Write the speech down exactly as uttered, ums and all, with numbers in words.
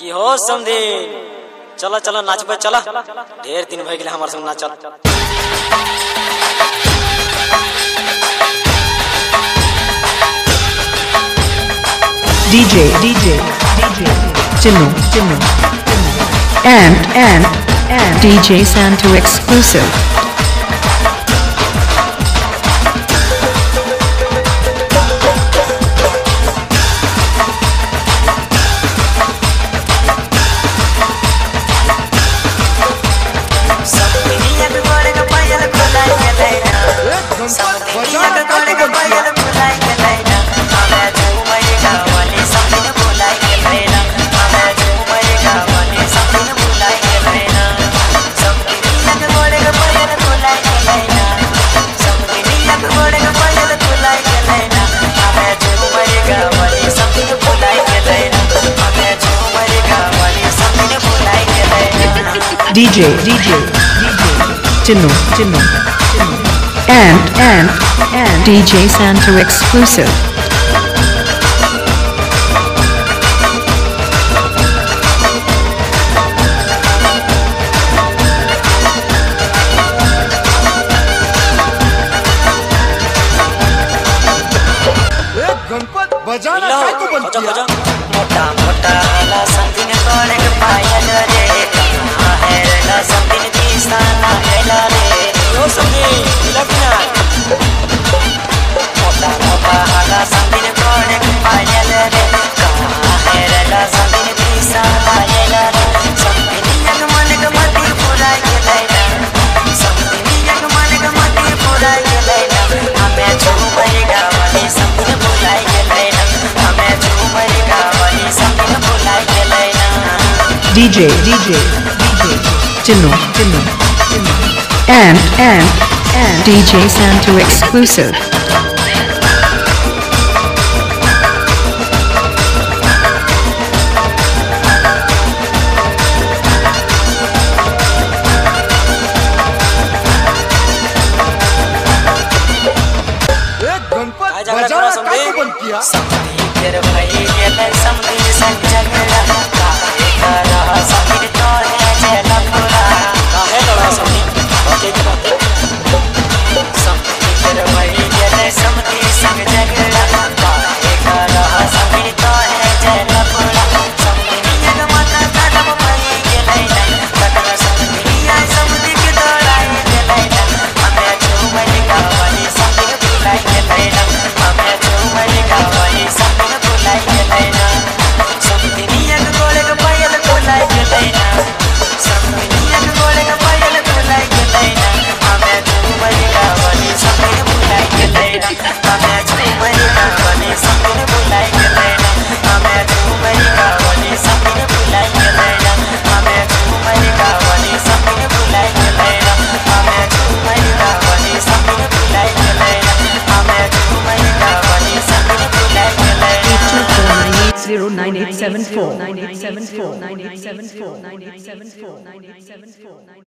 की हो समदीन चला चला नाचबे चला ढेर दिन भई गेले हमर संग नाचल D J D J D J Chinu Chinu and and and D J Santo exclusive. D J D J Chinu Chinu and and and D J Santo exclusive. बजाना काय को बन किया मोटा मोटा ला संदिन कोड़े के पायल रे कहाँ है ला संदिन तीसाना हेला रे यो संदिन लखना मोटा मोटा ला संदिन कोड़े के पायल रे कहाँ है ला संदिन तीसाना हेला रे संदिन यक मन के मती पूरा के लेना संदिन यक मन के मती पूरा के लेना हमें झूमेगा वाली संदिन बुला के लेना D J D J D J Chinu Chinu and and and D J Santo exclusive. बजाना काय को बन किया समधी तेरे भाई गेले समधी संग झगड़ा काहे कर रहा समधी तो है जेला पूरा काहे लड़ा समधी ओके की बात समधी तेरे भाई गेले समधी संग झगड़ा काहे कर रहा समधी तो है जेला पूरा समधी यग माता कदम भाई गेले ना कदम समधी आई समधी की दौड़ाई गेले ना हमें झूमने का वाली समधी बुलाई गेले ना हमें झूमने का वाली समधी बुलाई गेले ना समधी यग गोले का पायल बुलाई गेले ना समधी यग गोले का पायल बुलाई गेले ना हमें झूमने का वाली समधी बुलाई गेले ना हमें झूमने का वाली समधी बुलाई गेले ना हमें झूमने का वाली समधी बुलाई गेले ना हमें झूमने का वाली समधी बुलाई गेले ना हमें झूमने का वाली समधी बुलाई गेले ना हमें झूमने का वाली समधी बुलाई गेले eight zero nine eight seven four nine eight seven four nine eight seven four nine eight seven four nine eight seven four